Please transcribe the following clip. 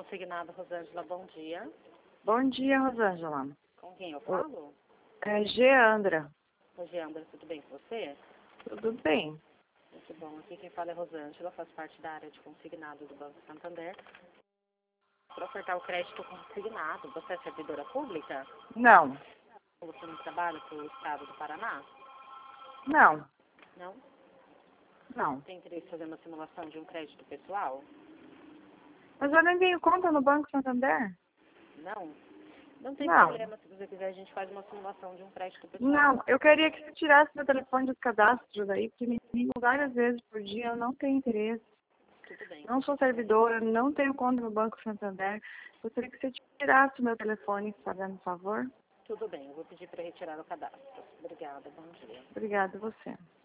consignado, Rosângela, bom dia. Bom dia, Rosângela. Com quem eu falo? É Geandra. Oi, Geandra, tudo bem com você? Tudo bem? Muito bom. Aqui quem fala é Rosângela, faz parte da área de consignado do Banco Santander. Para ofertar o crédito consignado, você é servidora pública? Não. Você não trabalha para o estado do Paraná? Não. Não? Não. Tem interesse em fazer uma simulação de um crédito pessoal? Mas eu nem tenho conta no Banco Santander. Não? Não tem Não. problema, se você quiser a gente faz uma simulação de um crédito pessoal. Não. Eu queria que você tirasse meu telefone dos cadastros aí, porque me ligam várias vezes por dia, eu não tenho interesse. Tudo bem. Não sou servidora, não tenho conta no Banco Santander. Gostaria que você tirasse meu telefone, fazendo favor. Tudo bem, eu vou pedir para retirar o cadastro. Obrigada, bom dia. Obrigada a você.